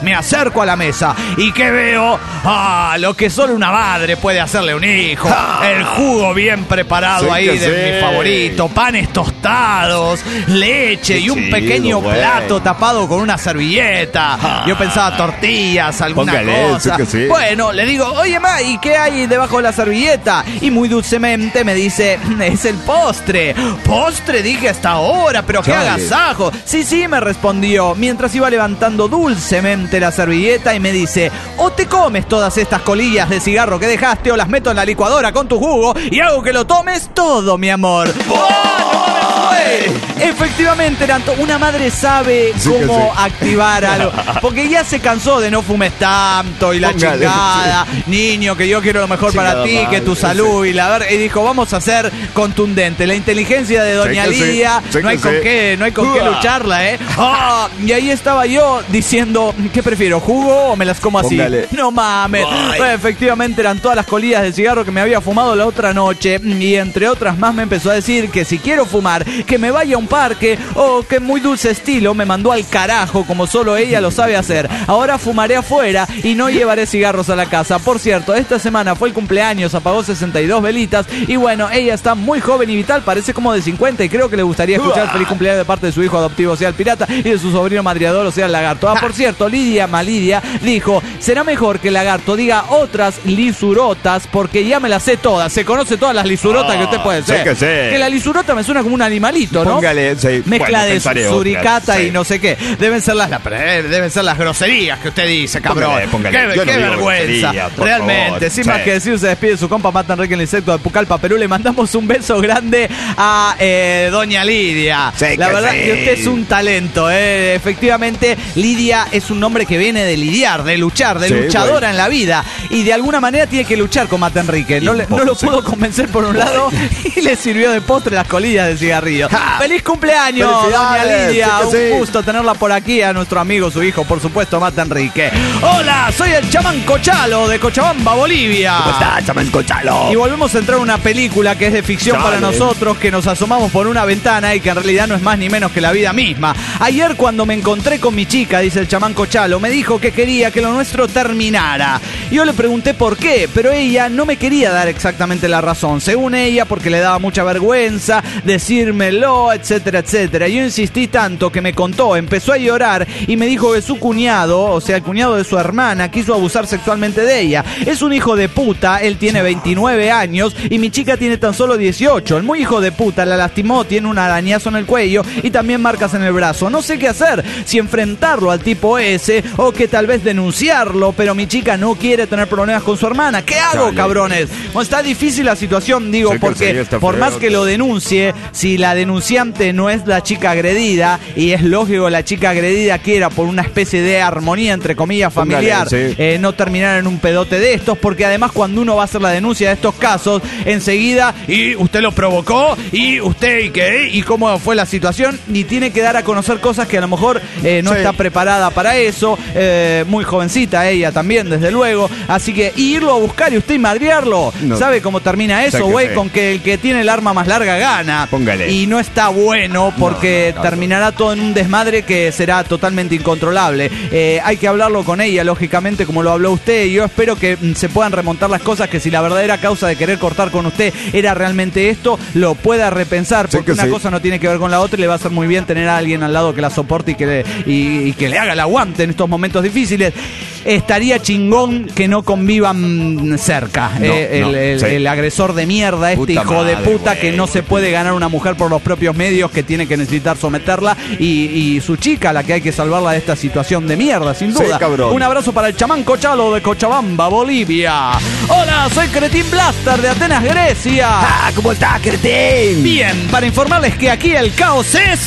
me acerco a la mesa. ¿Y qué veo? Ah, lo que solo una madre puede hacerle a un hijo. El jugo bien preparado Sí, ahí que de sí. mi favorito. Panes tostados, leche Qué y un chido, pequeño güey. plato tapado con una servilleta. Yo pensaba tortillas, alguna Póngale, cosa. sí que sí. Bueno, le digo, oye, ma, ¿y qué hay debajo de la servilleta? Y muy dulcemente me dice, es el postre. ¿Postre? Dije hasta ahora, pero qué Chale. agasajo. Sí, sí, me respondió, mientras iba levantando dulcemente la servilleta y me dice, o te comes todas estas colillas de cigarro que dejaste o las meto en la licuadora con tu jugo y hago que lo tomes todo, mi amor. ¡Oh, no mames, güey! Efectivamente, Eranto, una madre sabe Sí, cómo que sí. activar algo. Porque ya se cansó de no fumes tanto y la Póngale, chingada. Niño, que yo quiero lo mejor para Chingada ti, madre, que tu salud. Y la ver, y dijo, vamos a ser contundente. La inteligencia de Doña Sí que sí, Lidia, sí no hay que con sí. qué, no hay con qué Uah. lucharla, ¿eh? Ah, y ahí estaba yo diciendo, ¿qué prefiero, jugo o me las como así? Póngale. No mames. Ay. Pues, efectivamente eran todas las colillas de cigarro que me había fumado la otra noche. Y entre otras más me empezó a decir que si quiero fumar, que me vaya a un parque o que muy dulce estilo me mandó al carajo como solo ella lo sabe hacer. Ahora fumaré afuera y no llevaré cigarros a la casa. Por cierto, esta semana fue el cumpleaños, apagó sesenta y dos velitas y bueno, ella está muy joven y vital, parece como de cincuenta y creo que le gustaría escuchar Uah. feliz cumpleaños de parte de su hijo adoptivo, o sea, el pirata, y de su sobrino madriador, o sea, el lagarto. Ah, por cierto, Lidia Malidia dijo, será mejor que el lagarto diga otras lisurotas porque ya me las sé todas, se conoce todas las lisurotas Ah, que usted puede sí ser. que sí. la lisurota me suena como un animalito, ¿no? Póngale, sí. Mezcla Bueno, de pensaré otras, suricata sí. y no sé qué. Deben ser las, la- deben ser las groserías que usted dice, cabrón. Póngale, póngale. Qué, Yo no qué digo vergüenza. groserías, por Realmente, favor. sin Sí. más que decir, se despide su compa Mata Enrique el insecto de Pucallpa, Perú. Le mandamos un beso grande a eh, Doña Lidia. Sí la que verdad sí. que usted es un talento, eh. Efectivamente, Lidia es un nombre que viene de lidiar, de luchar, de Sí, luchadora güey. en la vida. Y de alguna manera tiene que luchar con Mata Enrique. No, Y le- un no poco, lo sí. pudo convencer por un lado y le sirvió de postre las colillas de cigarrillo. ¡Feliz cumpleaños, Doña Felicidades, Lidia! sí que sí. Un gusto tenerla por aquí, a nuestro amigo, su hijo, por supuesto, Mata Enrique. Hola, soy el chamán Cochalo de Cochabamba, Bolivia. ¿Cómo está, chamán Cochalo? Y volvemos a entrar a una película que es de ficción Dale. para nosotros, que nos asomamos por una ventana y que en realidad no es más ni menos que la vida misma. Ayer cuando me encontré con mi chica, dice el chamán Cochalo, me dijo que quería que lo nuestro terminara. Yo le pregunté por qué, pero ella no me quería dar exactamente la razón. Según ella, porque le daba mucha vergüenza decírmelo, etcétera, etcétera. Yo insistí tanto que me contó, empezó a llorar y me dijo que su cuñado, o sea, el cuñado de su hermana, quiso abusar sexualmente de ella. Es un hijo de puta, él tiene veintinueve años y mi chica tiene tan solo dieciocho. El muy hijo de puta la lastimó, tiene un arañazo en el cuello y también marcas en el brazo. No sé qué hacer, si enfrentarlo al tipo ese o que tal vez denunciarlo, pero mi chica no quiere tener problemas con su hermana. ¿Qué hago, Chale. cabrones? Bueno, está difícil la situación, digo, Sí que porque sí, está por feo, más que lo denuncie, si la denunciante no es la chica agredida, y es lógico la chica agredida quiera por una especie de armonía, entre comillas, familiar, Póngale, sí. eh, no terminar en un pedote de estos, porque además cuando uno va a hacer la denuncia de estos casos, enseguida, y usted lo provocó, y usted, y qué, y cómo fue la situación, y tiene que dar a conocer cosas que a lo mejor eh, no Sí. está preparada para eso, eh, muy jovencita ella también, desde luego, así que y irlo a buscar y usted y madrearlo, No. ¿sabe cómo termina Sé eso, que güey? sí. Con que el que tiene el arma más larga gana. Póngale. Y no está bueno porque No, no, no, terminará todo en un desmadre que será totalmente incontrolable. Eh, hay que hablarlo con ella, lógicamente, como lo habló usted. Y yo espero que mm, se puedan remontar las cosas, que si la verdadera causa de querer cortar con usted era realmente esto, lo pueda repensar. Sí Porque que una sí. cosa no tiene que ver con la otra y le va a hacer muy bien tener a alguien al lado que la soporte y que le, y, y que le haga el aguante en estos momentos difíciles. Estaría chingón que no convivan cerca. No, eh, no, el, el- sí. el agresor de mierda, este Puta hijo de madre, puta güey, que no se qué puede ganar una mujer por los propios medios, que tiene que necesitar someterla, y, y su chica, la que hay que salvarla de esta situación de mierda, sin Sí, duda. cabrón. Un abrazo para el chamán Cochalo de Cochabamba, Bolivia. Hola, soy Cretín Blaster de Atenas, Grecia. Ah, ¿cómo está, cretín? Bien, para informarles que aquí el caos es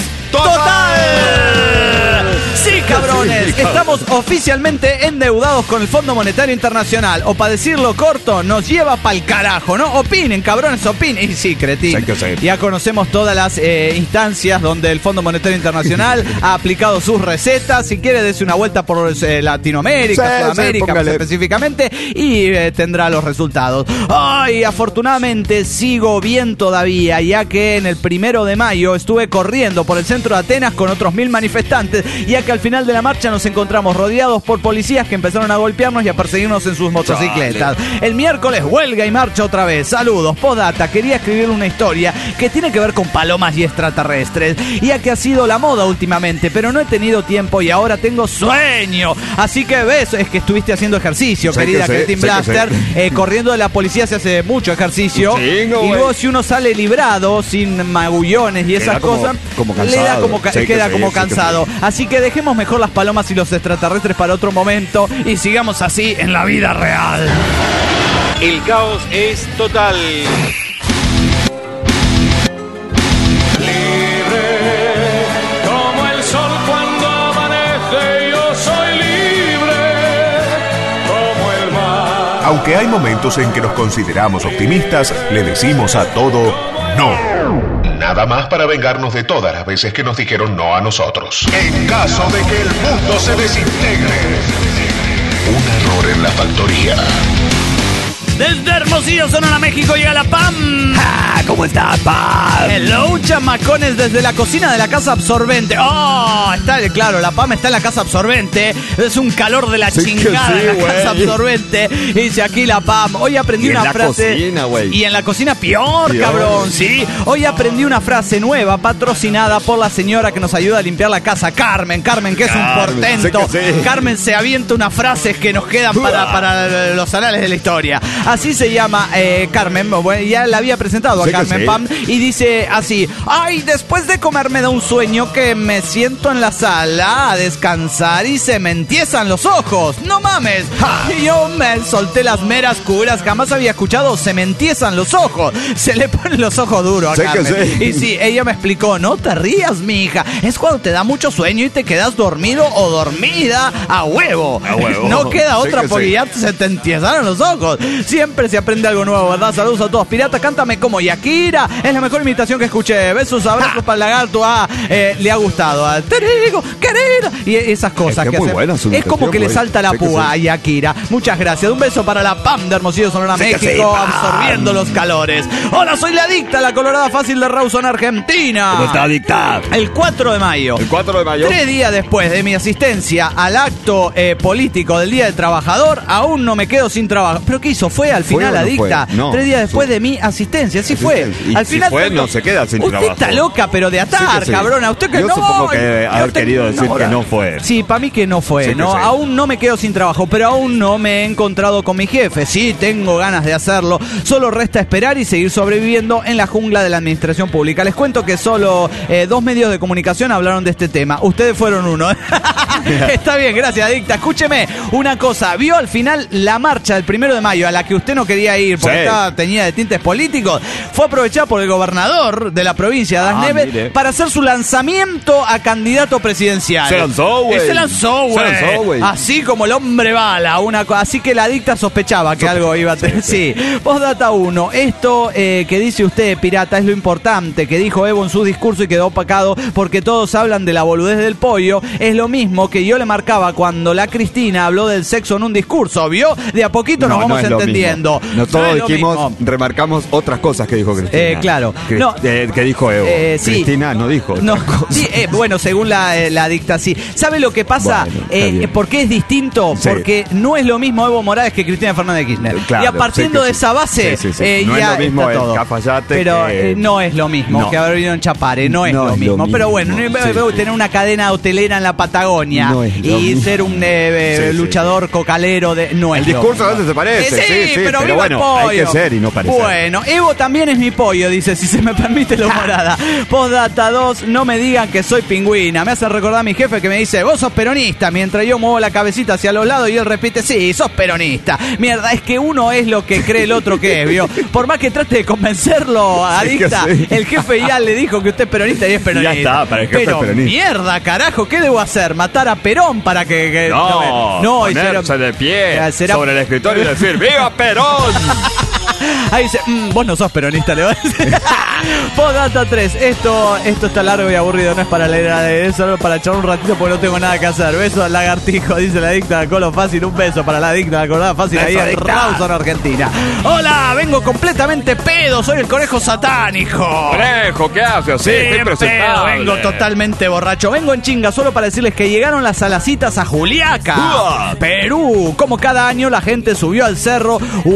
total. Sí, cabrones, Sí, cabrón. estamos oficialmente endeudados con el Fondo Monetario Internacional. O para decirlo corto, nos lleva pa'l carajo, ¿no? Opinen, cabrones, opinen. Y sí, cretín. Sí que sí. Ya conocemos todas las eh, instancias donde el Fondo Monetario Internacional ha aplicado sus recetas. Si quiere, dése una vuelta por eh, Latinoamérica, Sí, sí, Sudamérica, póngale. específicamente, y eh, tendrá los resultados. Ay, afortunadamente sigo bien todavía, ya que en el primero de mayo estuve corriendo por el centro centro de Atenas con otros mil manifestantes, ya que al final de la marcha nos encontramos rodeados por policías que empezaron a golpearnos y a perseguirnos en sus motocicletas. El miércoles huelga y marcha otra vez. Saludos. Postdata, quería escribir una historia que tiene que ver con palomas y extraterrestres, ya que ha sido la moda últimamente, pero no he tenido tiempo y ahora tengo sueño. Así que ves, es que estuviste haciendo ejercicio, sé querida Cretin Blaster. Eh, corriendo de la policía se hace mucho ejercicio. Chingo, y wey. luego si uno sale librado, sin magullones y esas queda como, cosas, como le da como, sí, queda sí, como sí, cansado. sí. Así que dejemos mejor las palomas y los extraterrestres para otro momento y sigamos así en la vida real. El caos es total. Como el sol cuando amanece, yo soy libre como el mar. Aunque hay momentos en que nos consideramos optimistas, le decimos a todo no. Nada más para vengarnos de todas las veces que nos dijeron no a nosotros. En caso de que el mundo se desintegre, un error en la factoría. Desde Hermosillo, Sonora, México, llega la P A M. Ah, ¿cómo estás, Pam? Hello, chamacones, desde la cocina de la casa absorbente. Oh, está, claro, la P A M está en la casa absorbente. Es un calor de la Sí chingada que sí, en la güey. casa absorbente. Dice aquí la P A M. Hoy aprendí Y en una la frase. cocina, güey. Y en la cocina peor, Peor. cabrón. Sí. Hoy aprendí una frase nueva, patrocinada por la señora que nos ayuda a limpiar la casa, Carmen. Carmen, que es un Carmen, portento. sé que sí. Carmen se avienta unas frases que nos quedan para, para los anales de la historia. Así se llama eh, Carmen. Bueno, ya la había presentado a Sé que Carmen sí. Pam. Y dice así: ay, después de comer me da un sueño que me siento en la sala a descansar y se me entiezan los ojos. ¡No mames! Y yo me solté las meras curas. Jamás había escuchado se me entiezan los ojos. Se le ponen los ojos duros a Sé que Carmen. sí. Y sí, ella me explicó: no te rías, mija. Es cuando te da mucho sueño y te quedas dormido o dormida a huevo. A huevo. No queda Sé otra que porque sí. ya se te entiezaron los ojos. Siempre se aprende algo nuevo, ¿verdad? Saludos a todos. Pirata, cántame como Yakira. Es la mejor imitación que escuché. Besos, abrazos para el lagarto. Ah, eh, le ha gustado. Ah, te digo, querida. Y esas cosas Es que que muy hacen. buena su Es como imitación, que le güey. salta la Sé que púa sí. a Yakira. Muchas gracias. Un beso para la P A M de Hermosillo, Sonora, Sé que México. sí, Pam. Absorbiendo los calores. Hola, soy la adicta, la colorada fácil de Rawson, Argentina. ¿Cómo está, Dicta? El cuatro de mayo. El cuatro de mayo. Tres días después de mi asistencia al acto eh, político del Día del Trabajador, aún no me quedo sin trabajo. ¿Pero qué hizo? ¿Fue al ¿Fue final o no adicta? fue? No, Tres días después sí. de mi asistencia, sí fue. Y Al si final fue, no se queda sin usted trabajo. está loca, pero de atar, Sí que sí. cabrona. Usted que Yo no. supongo que Yo haber te- querido decir que no fue. Sí, para mí que no fue, Sí que ¿no? sí. Aún no me quedo sin trabajo, pero aún no me he encontrado con mi jefe. Sí, tengo ganas de hacerlo. Solo resta esperar y seguir sobreviviendo en la jungla de la administración pública. Les cuento que solo eh, dos medios de comunicación hablaron de este tema. Ustedes fueron uno. Está bien, gracias, adicta. Escúcheme una cosa. ¿Vio al final la marcha del primero de mayo a la que usted no quería ir porque Sí. estaba teñida de tintes políticos? Fue aprovechada por el gobernador de la provincia de Ah, Das Neves mire. para hacer su lanzamiento a candidato presidencial. Se lanzó, güey. Eh, Se lanzó, Se güey. lanzó, güey. Así como el hombre bala. Una co- Así que la adicta sospechaba que algo iba a tener. Sí. Postdata uno. Esto eh, que dice usted, pirata, es lo importante que dijo Evo en su discurso y quedó opacado porque todos hablan de la boludez del pollo. Es lo mismo que yo le marcaba cuando la Cristina habló del sexo en un discurso. ¿Vio? De a poquito nos vamos es lo entendiendo. mismo. Nosotros No es lo dijimos, mismo. remarcamos otras cosas que dijo Cristina. Eh, claro. Cri- No. eh, que dijo Evo. Eh, sí. Cristina no dijo. No, otras cosas. sí, eh, bueno, según la, eh, la dicta, sí. ¿Sabe lo que pasa? Bueno, está Eh, bien. ¿Por qué es distinto? Sí. Porque no es lo mismo Evo Morales que Cristina Fernández de Kirchner. Eh, claro, y a partir sí que de sí. esa base, Sí, sí, sí. eh, No es ya lo mismo está el todo. Cafayate Pero que- eh, no es lo mismo No. que haber vivido en Chapare, no es, No lo, es lo mismo. Pero mismo. bueno, no Sí, veo sí. tener una cadena hotelera en la Patagonia No es lo y mismo. ser un eh, Sí, sí. luchador cocalero de. No es El lo discurso a mismo. veces se parece, Eh, sí, sí, pero, pero viva bueno, el pollo. hay que ser y no parecer. Bueno, Evo también es mi pollo, dice, si se me permite la humorada. Postdata dos, no me digan que soy pingüina. Me hace recordar a mi jefe que me dice, vos sos peronista, mientras yo muevo la cabecita hacia los lados y él repite, sí, sos peronista. Mierda, es que uno es lo que cree el otro que es, ¿vio? Por más que trate de convencerlo, adicta, sí. el jefe ya le dijo que usted es peronista y es peronista. Ya está, para el jefe Pero es peronista. mierda, carajo, ¿qué debo hacer? ¿Matar a Perón para que...? que- No, no, ponerse hicieron- de pie Eh, será- sobre el escritorio y decir ¡Viva Perón! Ahí dice, mmm, vos no sos peronista, le voy a decir. Postdata tres, esto, esto está largo y aburrido, no es para leer, es solo para echar un ratito porque no tengo nada que hacer. Beso al lagartijo, dice la adicta de Colo Fácil, un beso para la adicta de Colo Fácil, ahí en Rawson, Argentina. Hola, vengo completamente pedo, soy el conejo satánico. Conejo, ¿qué haces? Sí, Bien pedo, vengo totalmente borracho. Vengo en chinga solo para decirles que llegaron las alacitas a Juliaca, Uah. Perú. Como cada año la gente subió al cerro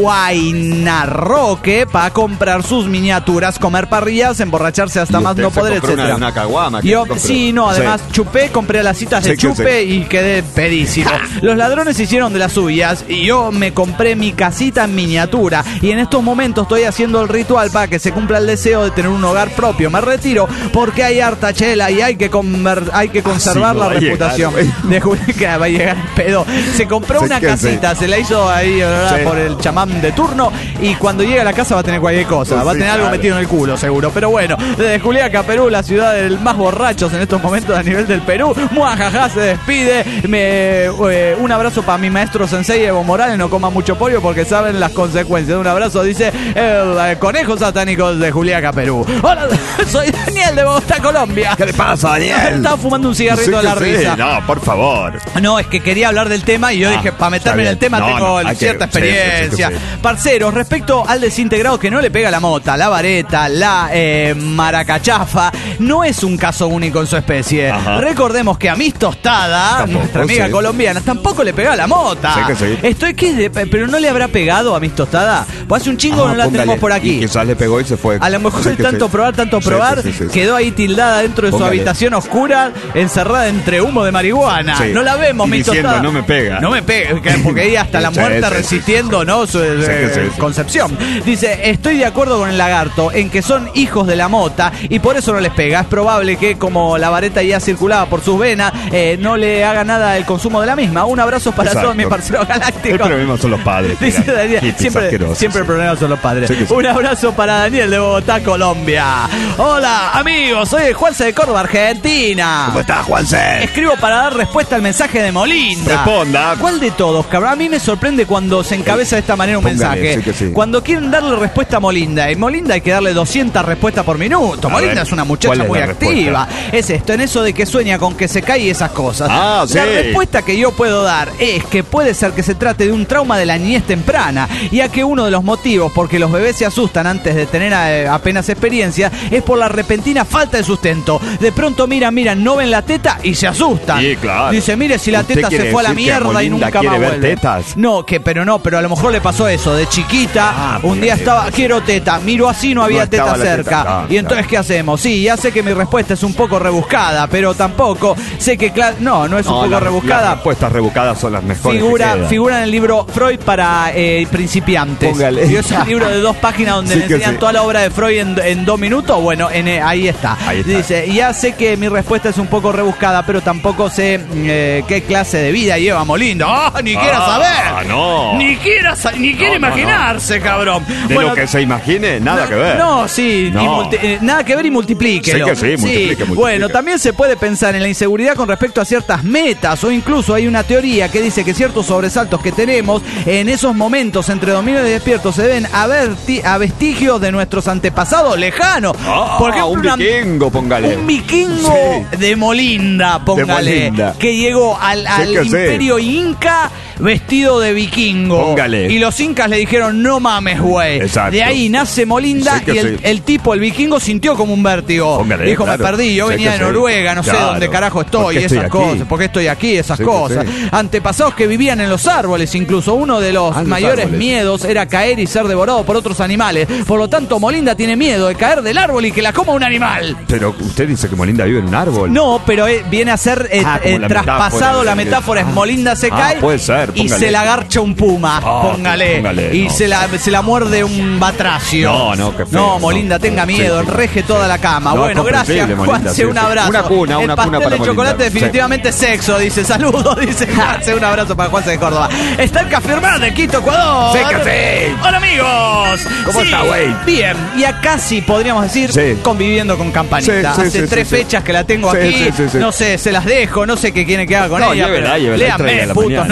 Huaynarroque para comprar sus miniaturas, comer parrillas, emborracharse hasta más no poder, etcétera. Una, una caguama. Yo, sí, no, además sí. chupé, compré las citas de sí, chupe sí. y quedé pedísimo. Los ladrones hicieron de las suyas y yo me compré mi casita en miniatura y en estos momentos estoy haciendo el ritual para que se cumpla el deseo de tener un hogar propio. Me retiro porque hay harta chela y hay que, conver- hay que conservar ah, sí, la no reputación llegar, de Juliaca. Va a llegar el pedo. Se compró sí, una casita, sí. se la hizo ahí ¿verdad? Sí. por el chamán de turno y cuando llegue a la casa va a tener cualquier cosa. Pues va a sí, tener algo claro. metido en el culo, seguro. Pero bueno, desde Juliaca, Perú, la ciudad del más borrachos en estos momentos a nivel del Perú. Muajaja se despide. Me, eh, un abrazo para mi maestro sensei Evo Morales. No coma mucho pollo porque saben las consecuencias. Un abrazo, dice el, el conejo satánico de Juliaca, Perú. Hola, soy Daniel de Bogotá, Colombia. ¿Qué le pasa, Daniel? Estaba fumando un cigarrito Sí de que la sí. risa. No, por favor. No, es que quería hablar del tema y yo Ah, dije, para meterme en está el tema bien. No, tengo no, hay cierta que- sí, sí, sí, experiencia. sí, sí. Parceros, respecto al desintegrado que no le pega la mota, la vareta, la eh, maracachafa, no es un caso único en su especie. Ajá. Recordemos que a Miss Tostada, Tampoco, nuestra amiga sí. colombiana, tampoco le pega la mota. Sí que sí. Estoy que de- pero no le habrá pegado a Miss Tostada. Pues hace un chingo Ah, no la póngale. tenemos por aquí. Y quizás le pegó y se fue. A lo mejor Sí de que tanto sí. probar, tanto Sí, probar, sí, sí, sí. quedó ahí tildada dentro de su Póngale. habitación oscura, encerrada entre humo de marihuana. Sí. No la vemos, Y mi diciendo, tostada. "No me pega". No me pega, que- porque ella hasta la Sí, muerte sí, sí, resistiendo, ¿no? Su eh, que sí, sí. concepción. Dice, estoy de acuerdo con el lagarto en que son hijos de la mota y por eso no les pega. Es probable que como la vareta ya circulaba por sus venas, eh, no le haga nada el consumo de la misma. Un abrazo para Exacto. todos mis parceros galácticos. El problema son los padres. que Dice eran Daniel, hippies siempre, asquerosos. siempre el problema son los padres. Sí que sí. Un abrazo para Daniel de Bogotá, Colombia. Hola, amigos, soy el Juanse de Córdoba, Argentina. ¿Cómo estás, Juanse? Escribo para dar respuesta al mensaje de Molinda. Responda. ¿Cuál de todos, cabrón? A mí me sorprende cuando se encabeza de esta manera un Póngale, mensaje. sí que sí. Cuando quieren darle respuesta a Molinda. Y Molinda hay que darle doscientas respuestas por minuto. A Molinda ver, es una ¿cuál muchacha es muy la activa. Es esto, en eso de que sueña con que se cae y esas cosas. Ah, sí. La respuesta que yo puedo dar es que puede ser que se trate de un trauma de la niñez temprana, ya que uno de los motivos por que los bebés se asustan antes de tener eh, apenas experiencia es por la repentina falta de sustento. De pronto miran, miran, no ven la teta y se asustan. Sí, claro. Dice, mire, si la ¿Usted teta se quiere fue a la decir que a mierda y Molinda nunca quiere más ver vuelve. tetas? No, que pero no, pero a lo mejor le pasó eso. De chiquita, Ah, un día porque- estaba, quiero teta, miro así, no había No teta estaba la teta, cerca. claro, y entonces, claro. ¿qué hacemos? Sí, ya sé que mi respuesta es un poco rebuscada, pero tampoco sé que, claro, no, no es un No, poco las- rebuscada. Las respuestas rebuscadas son las mejores. que Figura, quedan. figura en el libro Freud para eh, principiantes. Póngale. Y es un libro de dos páginas donde Sí le que enseñan sí. toda la obra de Freud en, en dos minutos. Bueno, en, eh, ahí está. Ahí está. Dice, ya sé que mi respuesta es un poco rebuscada, pero tampoco sé eh, qué clase de vida lleva Molinda. ¡Oh, ni quiera Ah, saber! no. Ni quiera, sa- ni quiere no, no. imaginarse, cabrón. De Bueno, lo que se imagine, nada no, que ver. No, sí, No. y multi- eh, nada que ver y multiplíquelo. Sí que sí, multiplique, multiplique. Bueno, también se puede pensar en la inseguridad con respecto a ciertas metas o incluso hay una teoría que dice que ciertos sobresaltos que tenemos en esos momentos entre dormidos y despiertos se deben a, verti- a vestigios de nuestros antepasados lejanos. Ah, Por ejemplo, un una- vikingo, póngale. un vikingo Sí. de Molinda, póngale, Molinda. que llegó al, al que sí. imperio inca vestido de vikingo. Póngale. Y los incas le dijeron, no mames, güey. Exacto. De ahí nace Molinda Sí que y el, sí. el tipo, el vikingo, sintió como un vértigo. Póngale, Dijo, claro. me perdí, yo Sí venía que de sí. Noruega, no sé Claro. dónde carajo ¿Por estoy, qué esas estoy aquí? cosas, porque estoy aquí, esas Sí que cosas. sí. Antepasados que vivían en los árboles, incluso uno de los Ah, en los mayores árboles. miedos era caer y ser devorado por otros animales. Por lo tanto, Molinda tiene miedo de caer del árbol y que la coma un animal. Pero usted dice que Molinda vive en un árbol. No, pero eh, viene a ser eh, Ah, como eh, la traspasado. metáfora La de- metáfora es Ah. Molinda se Ah, cae puede ser, y póngale. se la garcha un puma. Ah, póngale. póngale, Y no. se la, se la muerde un batracio. No, no, qué feo, No, Molinda, no. tenga Sí, miedo, sí, reje sí. toda la cama. No, Bueno, es gracias, comprensible, Molinda, Juanse, sí, un sí. abrazo. Una cuna, El una pastel cuna para de Molinda. chocolate Sí. definitivamente sexo, dice. Saludos, dice Juanse. Un abrazo para Juanse de Córdoba. Está el Café Hermano de Quito, Ecuador. Sí que sí. Hola, amigos. ¿Cómo Sí, está, güey? Bien, y acá sí podríamos decir Sí. conviviendo con Campanita. Sí, sí, Hace sí, tres sí, sí. fechas que la tengo Sí, aquí. sí, sí, sí. No sé, se las dejo, no sé qué quieren que haga con No, ella. llévela, pero llévela, tres de léanme, la putos, mañana. no puede Sí,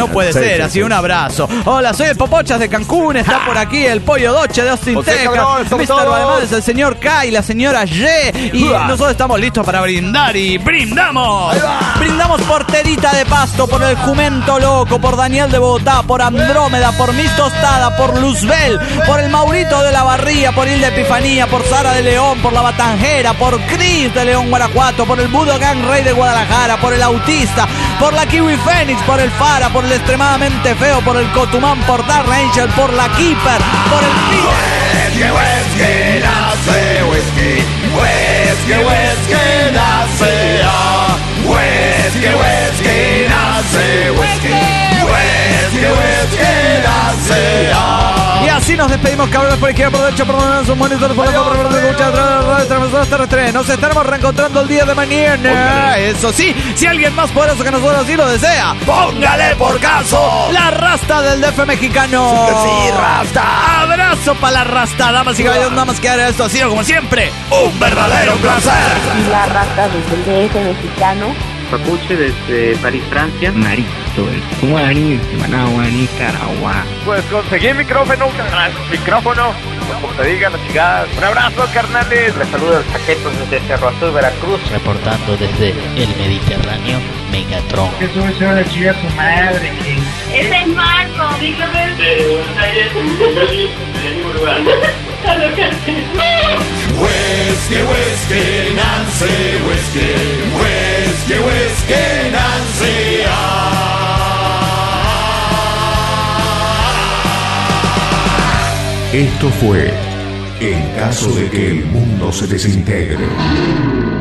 placer, sí, así sí. un abrazo. Hola, soy el Popochas de Cancún, está por aquí el Pollo Doche de Austin, José Texas, Cabrón, somos mister todos. Valdemades, el señor Kai, la señora Ye, y Uah. nosotros estamos listos para brindar y brindamos. Brindamos por Terita de Pasto, por el Jumento Loco, por Daniel de Bogotá, por Andrómeda, por Miss Tostada, por Luzbel, por el Maurito de la Barría, por Hilda Epifanía, por Sara de León, por la Batanjera, por Cris de León, Guanajuato, por el Budo Gang Rey de Guadalajara, por el Autista, por la Kiwi Fénix, por el Fara, por el Extremadamente Feo, por el Cotumán, por Dark Angel, por la Keeper, por el Whisky, whisky, nace whisky. Whisky, whisky, nace ah. Whisky, whisky, nace whisky. Whisky, whisky, nace ah. Y así nos despedimos, cabrones, por izquierda, por derecha, por donde son monitores, por la por la escucha, radio, transmisores terrestres. Nos estaremos reencontrando el día de mañana. Eso sí, si alguien más poderoso que nosotros así lo desea, Póngale por caso. la rasta del D F mexicano. Sí, rasta. Abrazo para la rasta, damas y caballeros, nada más que ahora esto ha sido como siempre. Un verdadero placer. Y la rata desde el D F mexicano. Papuche desde París, Francia. Marito, el Guaraní, Managua, Nicaragua. Pues conseguí micrófono, carnal. Micrófono, como te digan las chigadas. Un abrazo, carnales. Les saluda el Saquetos desde Cerro Azul, Veracruz. Reportando desde el Mediterráneo, Megatron. Eso es la chica su madre. Ese es Marco. Dígame. Whisky, whisky, Nancy, whisky. Whisky, whisky, Nancy. Esto fue En caso de que el mundo se desintegre.